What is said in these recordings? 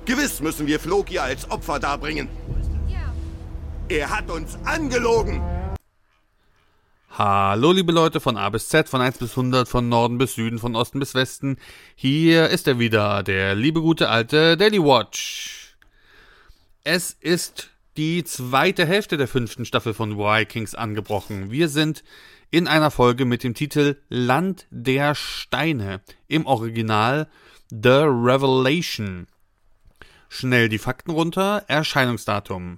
Gewiss müssen wir Floki als Opfer darbringen. Er hat uns angelogen. Hallo liebe Leute von A bis Z, von 1 bis 100, von Norden bis Süden, von Osten bis Westen. Hier ist er wieder, der liebe gute alte Daily Watch. Es ist die zweite Hälfte der 5. Staffel von Vikings angebrochen. Wir sind in einer Folge mit dem Titel Land der Steine, im Original The Revelation. Schnell die Fakten runter, Erscheinungsdatum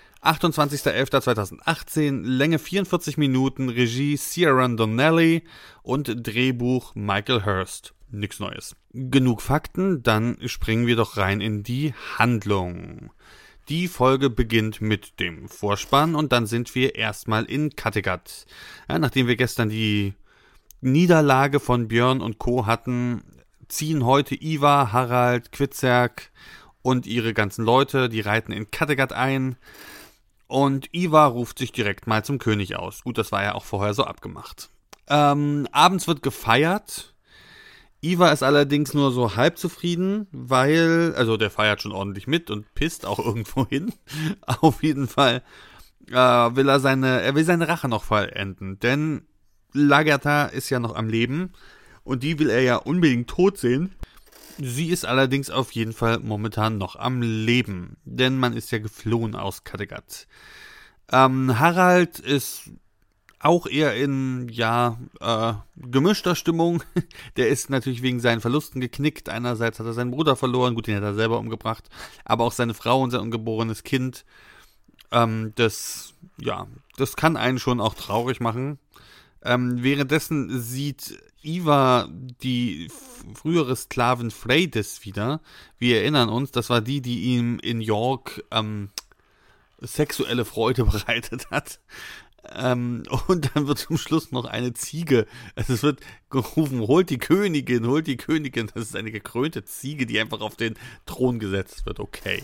28.11.2018, Länge 44 Minuten, Regie Ciaran Donnelly und Drehbuch Michael Hurst. Nix Neues. Genug Fakten, dann springen wir doch rein in die Handlung. Die Folge beginnt mit dem Vorspann und dann sind wir erstmal in Kattegat. Ja, nachdem wir gestern die Niederlage von Björn und Co. hatten, ziehen heute Ivar, Harald, Kvitserk und ihre ganzen Leute, die reiten in Kattegat ein. Und Ivar ruft sich direkt mal zum König aus. Gut, das war ja auch vorher so abgemacht. Abends wird gefeiert. Ivar ist allerdings nur so halb zufrieden, weil, also der feiert schon ordentlich mit und pisst auch irgendwo hin. Auf jeden Fall will er seine Rache noch vollenden. Denn Lagertha ist ja noch am Leben und die will er ja unbedingt tot sehen. Sie ist allerdings auf jeden Fall momentan noch am Leben, denn man ist ja geflohen aus Kattegat. Harald ist auch eher in, gemischter Stimmung. Der ist natürlich wegen seinen Verlusten geknickt. Einerseits hat er seinen Bruder verloren, gut, den hat er selber umgebracht, aber auch seine Frau und sein ungeborenes Kind. Das kann einen schon auch traurig machen. Währenddessen sieht Ivar die frühere Sklavin Freydis wieder. Wir erinnern uns, das war die ihm in York sexuelle Freude bereitet hat. Und dann wird zum Schluss noch eine Ziege, also es wird gerufen, holt die Königin, das ist eine gekrönte Ziege, die einfach auf den Thron gesetzt wird, okay.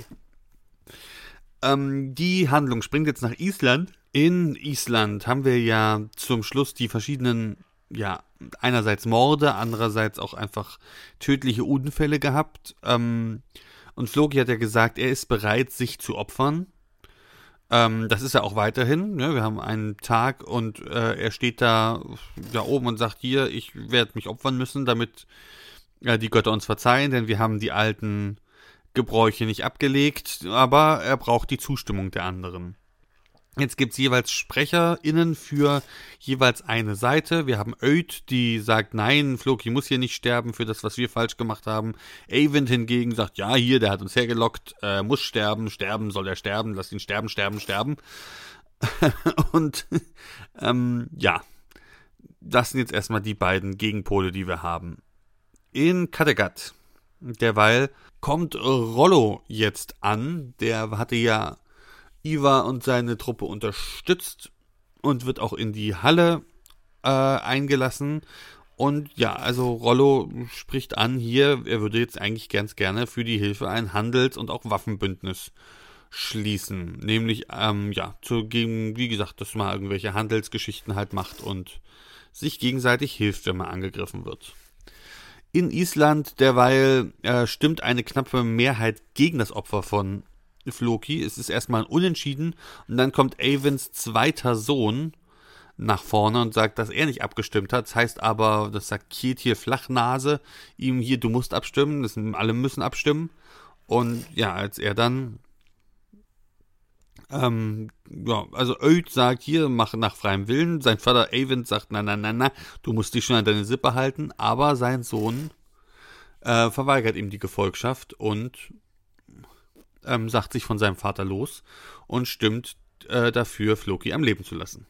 Die Handlung springt jetzt nach Island. In Island haben wir ja zum Schluss die verschiedenen, einerseits Morde, andererseits auch einfach tödliche Unfälle gehabt. Und Floki hat ja gesagt, er ist bereit, sich zu opfern. Das ist er auch weiterhin. Ne? Wir haben einen Tag und er steht da oben und sagt, hier, ich werde mich opfern müssen, damit die Götter uns verzeihen, denn wir haben die alten Gebräuche nicht abgelegt, aber er braucht die Zustimmung der anderen. Jetzt gibt es jeweils SprecherInnen für jeweils eine Seite. Wir haben Öd, die sagt, nein, Floki muss hier nicht sterben für das, was wir falsch gemacht haben. Eyvind hingegen sagt, ja, hier, der hat uns hergelockt, muss sterben, soll er sterben, lass ihn sterben. Und das sind jetzt erstmal die beiden Gegenpole, die wir haben. In Kattegat, derweil kommt Rollo jetzt an, der hatte ja Ivar und seine Truppe unterstützt und wird auch in die Halle eingelassen. Und also Rollo spricht an hier, er würde jetzt eigentlich ganz gerne für die Hilfe ein Handels- und auch Waffenbündnis schließen. Nämlich, gegen, wie gesagt, dass man irgendwelche Handelsgeschichten halt macht und sich gegenseitig hilft, wenn man angegriffen wird. In Island derweil stimmt eine knappe Mehrheit gegen das Opfer von Floki. Es ist erstmal ein Unentschieden und dann kommt Eyvinds zweiter Sohn nach vorne und sagt, dass er nicht abgestimmt hat. Das heißt aber, das sagt Kjetil Flachnase ihm hier, du musst abstimmen, alle müssen abstimmen. Und als er dann Öd sagt, hier, mach nach freiem Willen. Sein Vater Eyvind sagt, na, du musst dich schon an deine Sippe halten. Aber sein Sohn verweigert ihm die Gefolgschaft und sagt sich von seinem Vater los und stimmt dafür, Floki am Leben zu lassen.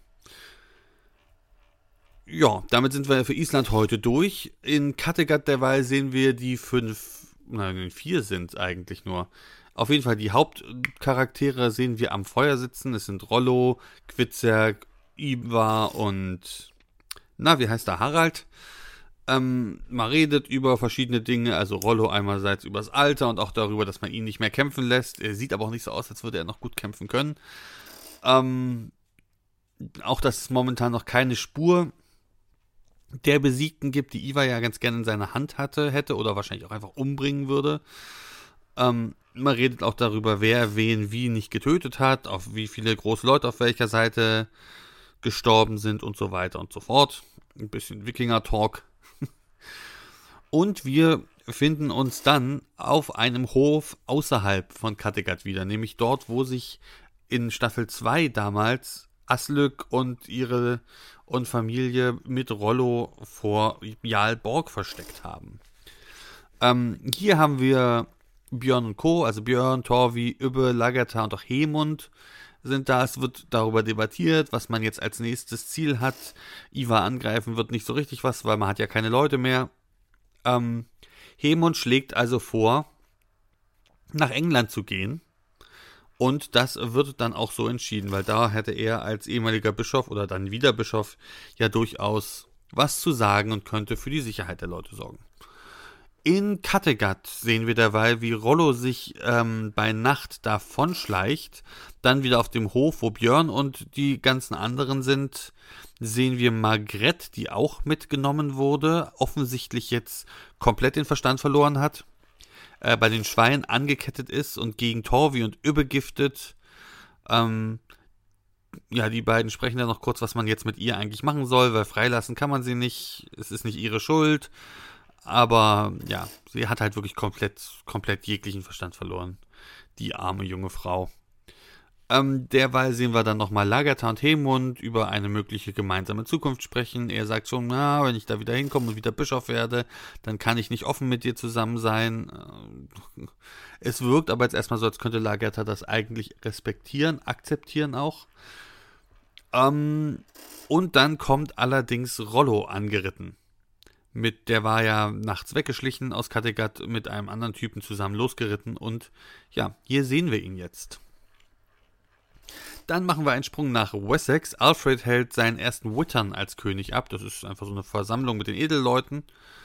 Ja, damit sind wir für Island heute durch. In Kattegat derweil sehen wir die 4 sind es eigentlich nur. Auf jeden Fall die Hauptcharaktere sehen wir am Feuer sitzen. Es sind Rollo, Kvitserk, Ivar und Harald. Man redet über verschiedene Dinge, also Rollo einerseits über das Alter und auch darüber, dass man ihn nicht mehr kämpfen lässt. Er sieht aber auch nicht so aus, als würde er noch gut kämpfen können. Auch, dass es momentan noch keine Spur der Besiegten gibt, die Ivar ja ganz gerne in seiner Hand hätte oder wahrscheinlich auch einfach umbringen würde. Man redet auch darüber, wer wen wie nicht getötet hat, auf wie viele große Leute auf welcher Seite gestorben sind und so weiter und so fort. Ein bisschen Wikinger-Talk. Und wir finden uns dann auf einem Hof außerhalb von Kattegat wieder, nämlich dort, wo sich in Staffel 2 damals Aslak und ihre und Familie mit Rollo vor Jarl Borg versteckt haben. Hier haben wir Björn und Co., also Björn, Torvi, Ubbe, Lagertha und auch Hemund sind da. Es wird darüber debattiert, was man jetzt als nächstes Ziel hat. Ivar angreifen wird nicht so richtig was, weil man hat ja keine Leute mehr. Hemund schlägt also vor, nach England zu gehen. Und das wird dann auch so entschieden, weil da hätte er als ehemaliger Bischof oder dann wieder Bischof ja durchaus was zu sagen und könnte für die Sicherheit der Leute sorgen. In Kattegat sehen wir derweil, wie Rollo sich bei Nacht davonschleicht. Dann wieder auf dem Hof, wo Björn und die ganzen anderen sind, sehen wir Margrethe, die auch mitgenommen wurde, offensichtlich jetzt komplett den Verstand verloren hat, bei den Schweinen angekettet ist und gegen Torvi und Ubbe giftet. Ja, die beiden sprechen dann noch kurz, was man jetzt mit ihr eigentlich machen soll, weil freilassen kann man sie nicht, es ist nicht ihre Schuld. Aber ja, sie hat halt wirklich komplett jeglichen Verstand verloren. Die arme junge Frau. Derweil sehen wir dann nochmal Lagertha und Hemund über eine mögliche gemeinsame Zukunft sprechen. Er sagt schon, na, wenn ich da wieder hinkomme und wieder Bischof werde, dann kann ich nicht offen mit dir zusammen sein. Es wirkt aber jetzt erstmal so, als könnte Lagertha das eigentlich respektieren, akzeptieren auch. Und dann kommt allerdings Rollo angeritten. Der war ja nachts weggeschlichen aus Kattegat mit einem anderen Typen zusammen losgeritten und ja, hier sehen wir ihn jetzt. Dann machen wir einen Sprung nach Wessex. Alfred hält seinen ersten Wittern als König ab. Das ist einfach so eine Versammlung mit den Edelleuten.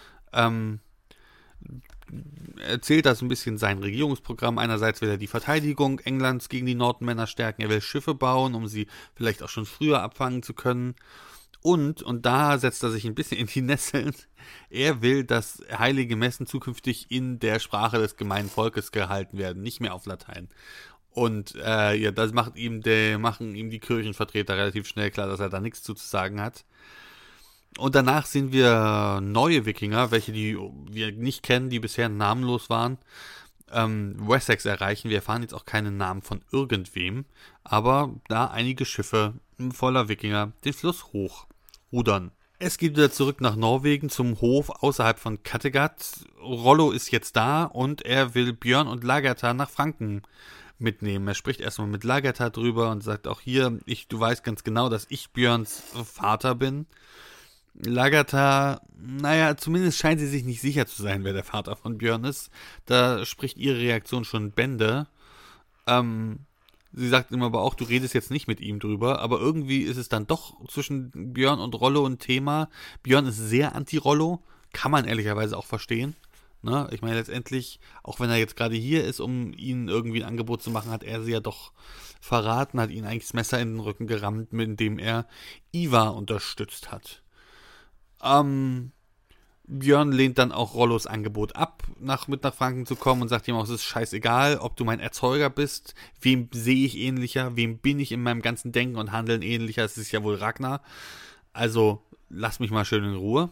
Erzählt da so ein bisschen sein Regierungsprogramm. Einerseits will er die Verteidigung Englands gegen die Nordmänner stärken. Er will Schiffe bauen, um sie vielleicht auch schon früher abfangen zu können. Und da setzt er sich ein bisschen in die Nesseln, er will, dass heilige Messen zukünftig in der Sprache des gemeinen Volkes gehalten werden, nicht mehr auf Latein. Und ja, das machen ihm die Kirchenvertreter relativ schnell klar, dass er da nichts zu sagen hat. Und danach sehen wir neue Wikinger, welche die wir nicht kennen, die bisher namenlos waren. Wessex erreichen. Wir erfahren jetzt auch keine Namen von irgendwem, aber da einige Schiffe voller Wikinger den Fluss hochrudern. Es geht wieder zurück nach Norwegen zum Hof außerhalb von Kattegat. Rollo ist jetzt da und er will Björn und Lagertha nach Franken mitnehmen. Er spricht erstmal mit Lagertha drüber und sagt auch hier, du weißt ganz genau, dass ich Björns Vater bin. Lagertha, naja, zumindest scheint sie sich nicht sicher zu sein, wer der Vater von Björn ist. Da spricht ihre Reaktion schon Bände. Sie sagt ihm aber auch, du redest jetzt nicht mit ihm drüber, aber irgendwie ist es dann doch zwischen Björn und Rollo ein Thema. Björn ist sehr anti-Rollo, kann man ehrlicherweise auch verstehen. Ne? Ich meine, letztendlich, auch wenn er jetzt gerade hier ist, um ihnen irgendwie ein Angebot zu machen, hat er sie ja doch verraten, hat ihnen eigentlich das Messer in den Rücken gerammt, mit dem er Ivar unterstützt hat. Björn lehnt dann auch Rollos Angebot ab, mit nach Franken zu kommen und sagt ihm auch, es ist scheißegal, ob du mein Erzeuger bist, wem sehe ich ähnlicher, wem bin ich in meinem ganzen Denken und Handeln ähnlicher, es ist ja wohl Ragnar, also lass mich mal schön in Ruhe.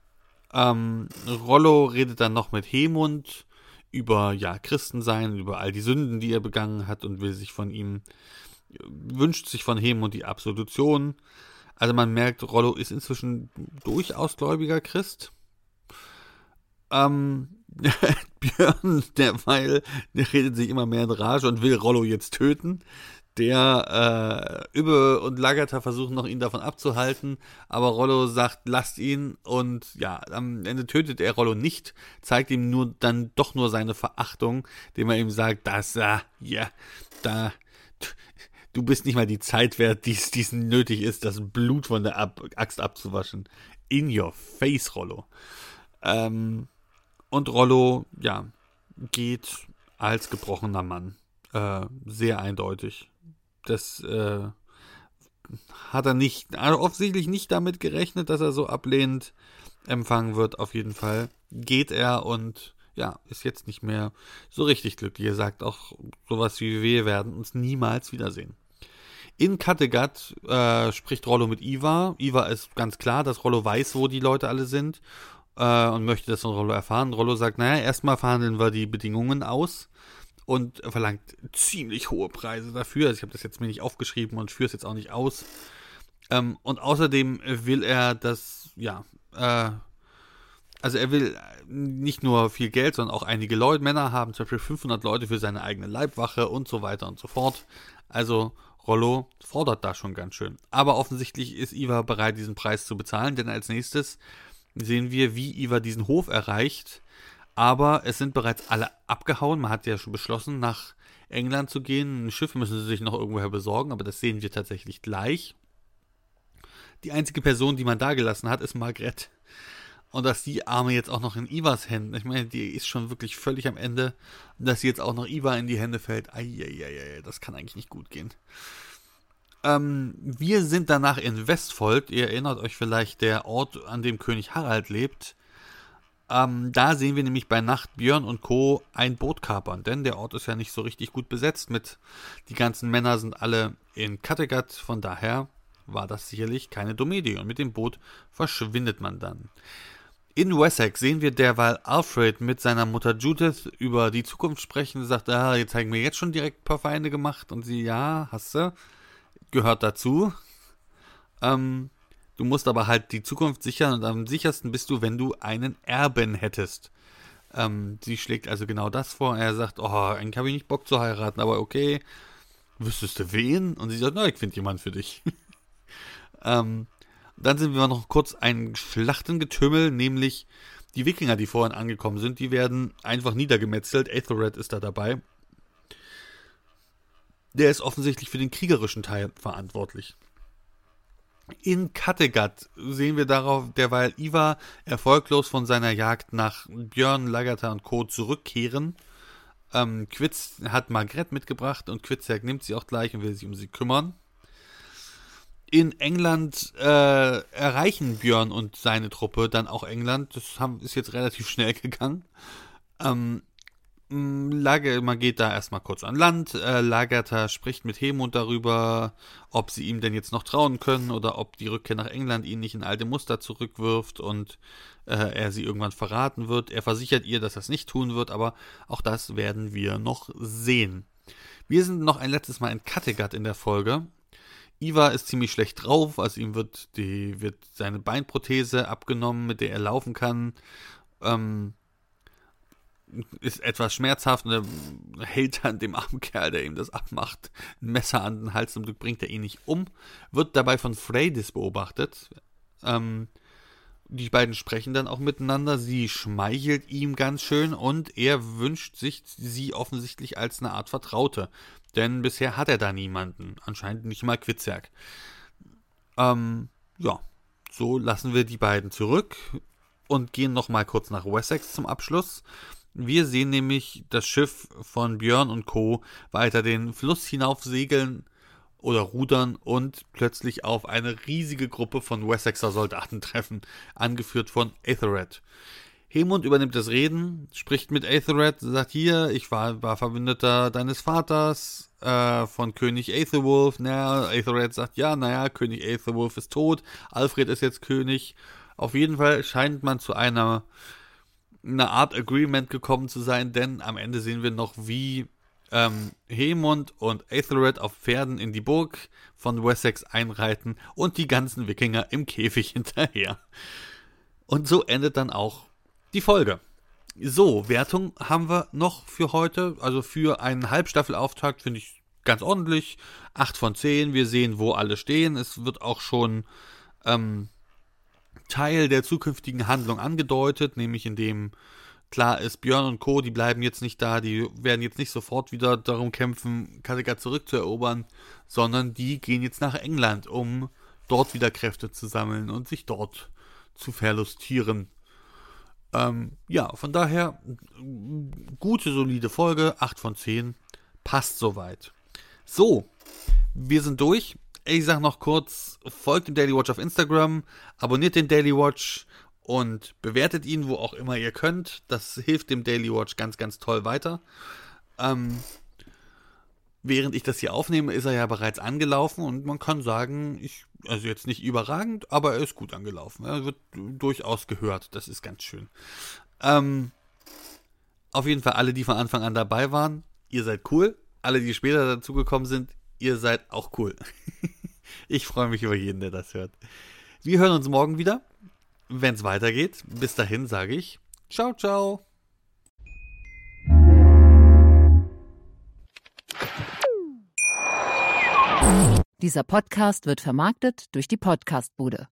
Rollo redet dann noch mit Hemund über Christensein, über all die Sünden, die er begangen hat und wünscht sich von Hemund die Absolution. Also man merkt, Rollo ist inzwischen durchaus gläubiger Christ. Björn, derweil, der redet sich immer mehr in Rage und will Rollo jetzt töten. Ubbe und Lagertha versuchen noch, ihn davon abzuhalten, aber Rollo sagt, lasst ihn, und ja, am Ende tötet er Rollo nicht, zeigt ihm dann doch nur seine Verachtung, indem er ihm sagt, du bist nicht mal die Zeit wert, die es nötig ist, das Blut von der Axt abzuwaschen. In your face, Rollo. Und Rollo, geht als gebrochener Mann. Sehr eindeutig. Das hat er offensichtlich nicht damit gerechnet, dass er so ablehnend empfangen wird. Auf jeden Fall geht er und ja, ist jetzt nicht mehr so richtig glücklich. Er sagt auch sowas wie, wir werden uns niemals wiedersehen. In Kattegat spricht Rollo mit Ivar. Ivar ist ganz klar, dass Rollo weiß, wo die Leute alle sind und möchte das von Rollo erfahren. Rollo sagt, naja, erstmal verhandeln wir die Bedingungen aus und verlangt ziemlich hohe Preise dafür. Also ich habe das jetzt mir nicht aufgeschrieben und führe es jetzt auch nicht aus. Und außerdem will er das, also er will nicht nur viel Geld, sondern auch einige Männer haben, zum Beispiel 500 Leute für seine eigene Leibwache und so weiter und so fort. Also Rollo fordert da schon ganz schön. Aber offensichtlich ist Ivar bereit, diesen Preis zu bezahlen, denn als nächstes sehen wir, wie Ivar diesen Hof erreicht. Aber es sind bereits alle abgehauen. Man hat ja schon beschlossen, nach England zu gehen. Ein Schiff müssen sie sich noch irgendwoher besorgen, aber das sehen wir tatsächlich gleich. Die einzige Person, die man da gelassen hat, ist Margrethe. Und dass die Arme jetzt auch noch in Ivars Händen, ich meine, die ist schon wirklich völlig am Ende, und dass sie jetzt auch noch Ivar in die Hände fällt, das kann eigentlich nicht gut gehen. Wir sind danach in Vestfold, ihr erinnert euch vielleicht, der Ort, an dem König Harald lebt. Da sehen wir nämlich bei Nacht Björn und Co. ein Boot kapern, denn der Ort ist ja nicht so richtig gut besetzt, die ganzen Männer sind alle in Kattegat, von daher war das sicherlich keine dumme Idee, und mit dem Boot verschwindet man dann. In Wessex sehen wir derweil Alfred mit seiner Mutter Judith über die Zukunft sprechen. Sie sagt, jetzt haben wir jetzt schon direkt ein paar Feinde gemacht. Und sie, ja, hast du, gehört dazu. Du musst aber halt die Zukunft sichern, und am sichersten bist du, wenn du einen Erben hättest. Sie schlägt also genau das vor. Er sagt, eigentlich habe ich nicht Bock zu heiraten, aber okay, wüsstest du wen? Und sie sagt, ich finde jemanden für dich. Dann sind wir noch kurz ein Schlachtengetümmel, nämlich die Wikinger, die vorhin angekommen sind, die werden einfach niedergemetzelt. Aethelred ist da dabei. Der ist offensichtlich für den kriegerischen Teil verantwortlich. In Kattegat sehen wir darauf, derweil Ivar erfolglos von seiner Jagd nach Björn, Lagertha und Co. zurückkehren. Quitz hat Margrethe mitgebracht und Quitzeck nimmt sie auch gleich und will sich um sie kümmern. In England erreichen Björn und seine Truppe dann auch England. Das ist jetzt relativ schnell gegangen. Man geht da erstmal kurz an Land. Lagertha spricht mit Hemund darüber, ob sie ihm denn jetzt noch trauen können oder ob die Rückkehr nach England ihn nicht in alte Muster zurückwirft und er sie irgendwann verraten wird. Er versichert ihr, dass er es nicht tun wird, aber auch das werden wir noch sehen. Wir sind noch ein letztes Mal in Kattegat in der Folge. Ivar ist ziemlich schlecht drauf, also ihm wird seine Beinprothese abgenommen, mit der er laufen kann. Ist etwas schmerzhaft und er hält dann dem armen Kerl, der ihm das abmacht, ein Messer an den Hals, zum Glück bringt er ihn nicht um. Wird dabei von Freydis beobachtet. Die beiden sprechen dann auch miteinander, sie schmeichelt ihm ganz schön und er wünscht sich sie offensichtlich als eine Art Vertraute. Denn bisher hat er da niemanden. Anscheinend nicht mal Quitzeck. So lassen wir die beiden zurück und gehen nochmal kurz nach Wessex zum Abschluss. Wir sehen nämlich das Schiff von Björn und Co. weiter den Fluss hinauf segeln oder rudern und plötzlich auf eine riesige Gruppe von Wessexer Soldaten treffen, angeführt von Aethelred. Hemund übernimmt das Reden, spricht mit Aethelred, sagt hier, ich war Verbündeter deines Vaters, von König Aethelwulf. Aethelred sagt, König Aethelwulf ist tot, Alfred ist jetzt König. Auf jeden Fall scheint man zu einer Art Agreement gekommen zu sein, denn am Ende sehen wir noch, wie Hemund und Aethelred auf Pferden in die Burg von Wessex einreiten und die ganzen Wikinger im Käfig hinterher. Und so endet dann auch die Folge. So, Wertung haben wir noch für heute. Also für einen Halbstaffelauftakt finde ich ganz ordentlich. 8 von 10. Wir sehen, wo alle stehen. Es wird auch schon Teil der zukünftigen Handlung angedeutet, nämlich indem klar ist, Björn und Co., die bleiben jetzt nicht da, die werden jetzt nicht sofort wieder darum kämpfen, Kattegat zurückzuerobern, sondern die gehen jetzt nach England, um dort wieder Kräfte zu sammeln und sich dort zu verlustieren. Von daher, gute, solide Folge, 8 von 10, passt soweit. So, wir sind durch. Ich sag noch kurz, folgt dem Daily Watch auf Instagram, abonniert den Daily Watch und bewertet ihn, wo auch immer ihr könnt. Das hilft dem Daily Watch ganz, ganz toll weiter. Während ich das hier aufnehme, ist er ja bereits angelaufen und man kann sagen, also jetzt nicht überragend, aber er ist gut angelaufen. Er wird durchaus gehört, das ist ganz schön. Auf jeden Fall alle, die von Anfang an dabei waren, ihr seid cool. Alle, die später dazugekommen sind, ihr seid auch cool. Ich freue mich über jeden, der das hört. Wir hören uns morgen wieder, wenn es weitergeht. Bis dahin sage ich, ciao, ciao. Dieser Podcast wird vermarktet durch die Podcast-Bude.